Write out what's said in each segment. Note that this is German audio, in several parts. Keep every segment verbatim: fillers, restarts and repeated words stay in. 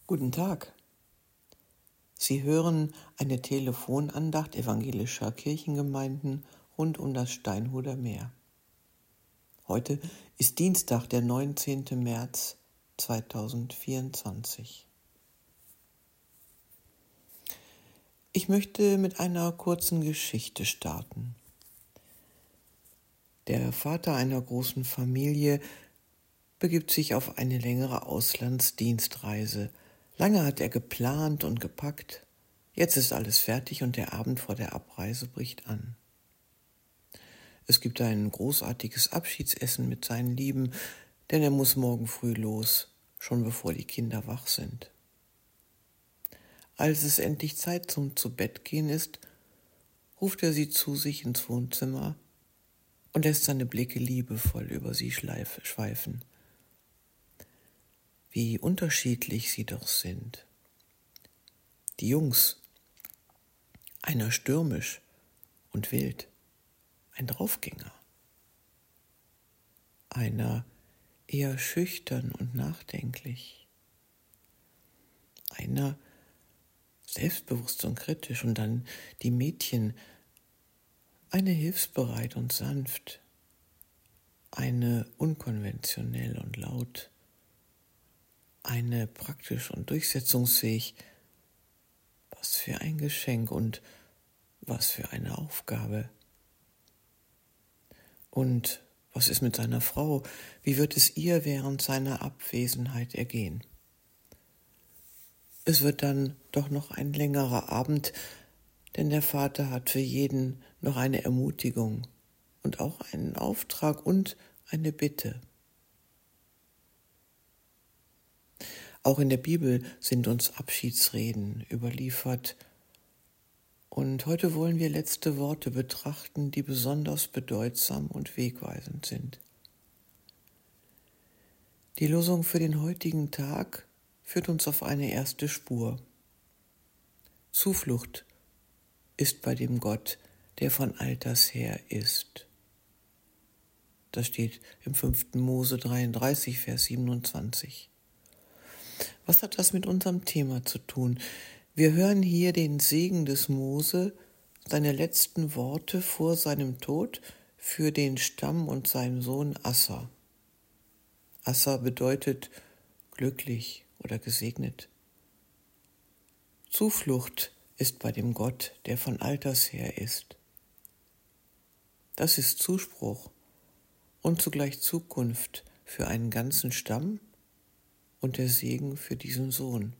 Guten Tag. Sie hören eine Telefonandacht evangelischer Kirchengemeinden rund um das Steinhuder Meer. Heute ist Dienstag, der neunzehnten März zweitausendvierundzwanzig. Ich möchte mit einer kurzen Geschichte starten. Der Vater einer großen Familie begibt sich auf eine längere Auslandsdienstreise. Lange hat er geplant und gepackt. Jetzt ist alles fertig und der Abend vor der Abreise bricht an. Es gibt ein großartiges Abschiedsessen mit seinen Lieben, denn er muss morgen früh los, schon bevor die Kinder wach sind. Als es endlich Zeit zum Zubettgehen ist, ruft er sie zu sich ins Wohnzimmer und lässt seine Blicke liebevoll über sie schweifen. Wie unterschiedlich sie doch sind. Die Jungs, einer stürmisch und wild, ein Draufgänger. Einer eher schüchtern und nachdenklich. Einer selbstbewusst und kritisch und dann die Mädchen, eine hilfsbereit und sanft, eine unkonventionell und laut, eine praktisch und durchsetzungsfähig. Was für ein Geschenk und was für eine Aufgabe. Und was ist mit seiner Frau? Wie wird es ihr während seiner Abwesenheit ergehen? Es wird dann doch noch ein längerer Abend, denn der Vater hat für jeden noch eine Ermutigung und auch einen Auftrag und eine Bitte. Auch in der Bibel sind uns Abschiedsreden überliefert. Und heute wollen wir letzte Worte betrachten, die besonders bedeutsam und wegweisend sind. Die Losung für den heutigen Tag führt uns auf eine erste Spur. Zuflucht ist bei dem Gott, der von alters her ist. Das steht im fünften Mose dreiunddreißig, Vers siebenundzwanzig. Was hat das mit unserem Thema zu tun? Wir hören hier den Segen des Mose, seine letzten Worte vor seinem Tod für den Stamm und seinen Sohn Asser. Asser bedeutet glücklich oder gesegnet. Zuflucht ist bei dem Gott, der von alters her ist. Das ist Zuspruch und zugleich Zukunft für einen ganzen Stamm und der Segen für diesen Sohn.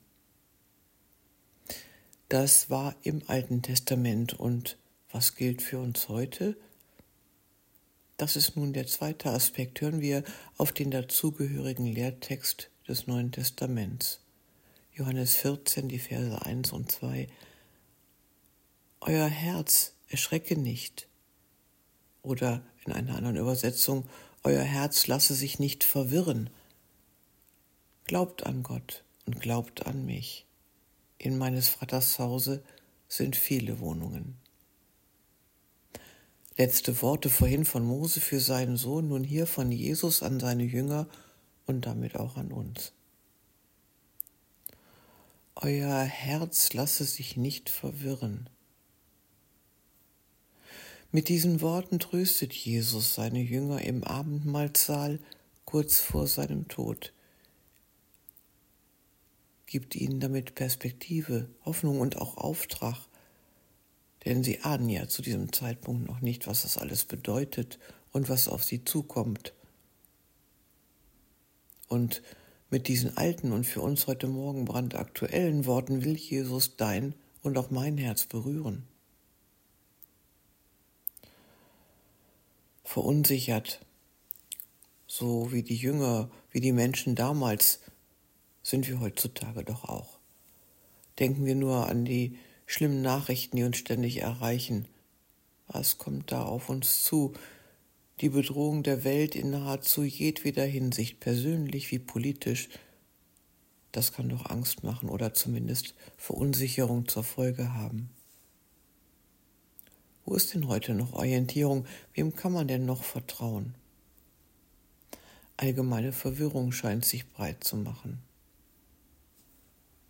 Das war im Alten Testament und was gilt für uns heute? Das ist nun der zweite Aspekt. Hören wir auf den dazugehörigen Lehrtext des Neuen Testaments. Johannes vierzehn, die Verse eins und zwei. Euer Herz erschrecke nicht. Oder in einer anderen Übersetzung, euer Herz lasse sich nicht verwirren. Glaubt an Gott und glaubt an mich. In meines Vaters Hause sind viele Wohnungen. Letzte Worte vorhin von Mose für seinen Sohn, nun hier von Jesus an seine Jünger und damit auch an uns. Euer Herz lasse sich nicht verwirren. Mit diesen Worten tröstet Jesus seine Jünger im Abendmahlsaal kurz vor seinem Tod. Gibt ihnen damit Perspektive, Hoffnung und auch Auftrag, denn sie ahnen ja zu diesem Zeitpunkt noch nicht, was das alles bedeutet und was auf sie zukommt. Und mit diesen alten und für uns heute Morgen brandaktuellen Worten will Jesus dein und auch mein Herz berühren. Verunsichert, so wie die Jünger, wie die Menschen damals, sind wir heutzutage doch auch. Denken wir nur an die schlimmen Nachrichten, die uns ständig erreichen. Was kommt da auf uns zu? Die Bedrohung der Welt in nahezu jedweder Hinsicht, persönlich wie politisch, das kann doch Angst machen oder zumindest Verunsicherung zur Folge haben. Wo ist denn heute noch Orientierung? Wem kann man denn noch vertrauen? Allgemeine Verwirrung scheint sich breit zu machen.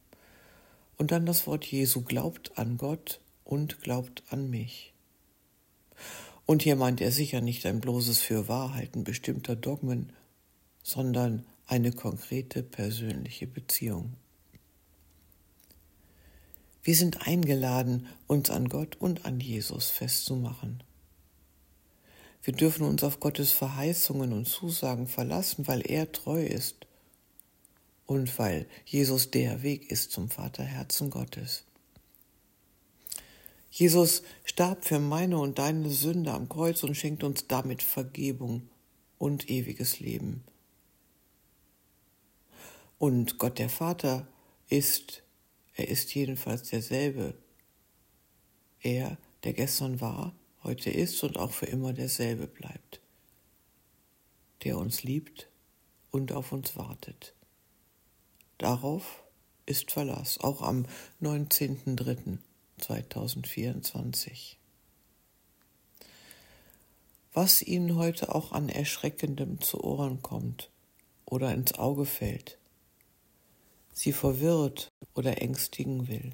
Und dann das Wort Jesu: Glaubt an Gott und glaubt an mich. Und hier meint er sicher nicht ein bloßes Fürwahrhalten bestimmter Dogmen, sondern eine konkrete persönliche Beziehung. Wir sind eingeladen, uns an Gott und an Jesus festzumachen. Wir dürfen uns auf Gottes Verheißungen und Zusagen verlassen, weil er treu ist und weil Jesus der Weg ist zum Vaterherzen Gottes. Jesus starb für meine und deine Sünde am Kreuz und schenkt uns damit Vergebung und ewiges Leben. Und Gott der Vater ist, er ist jedenfalls derselbe. Er, der gestern war, heute ist und auch für immer derselbe bleibt. Der uns liebt und auf uns wartet. Darauf ist Verlass, auch am neunzehnten dritten zweitausendvierundzwanzig. Was Ihnen heute auch an Erschreckendem zu Ohren kommt oder ins Auge fällt, Sie verwirrt oder ängstigen will,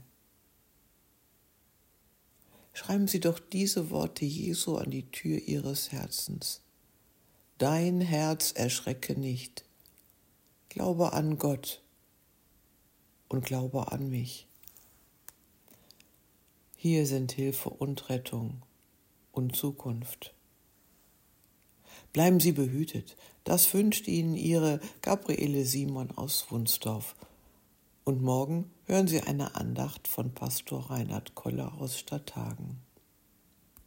schreiben Sie doch diese Worte Jesu an die Tür Ihres Herzens. Dein Herz erschrecke nicht. Glaube an Gott und glaube an mich. Hier sind Hilfe und Rettung und Zukunft. Bleiben Sie behütet, das wünscht Ihnen Ihre Gabriele Simon aus Wunsdorf. Und morgen hören Sie eine Andacht von Pastor Reinhard Koller aus Stadthagen.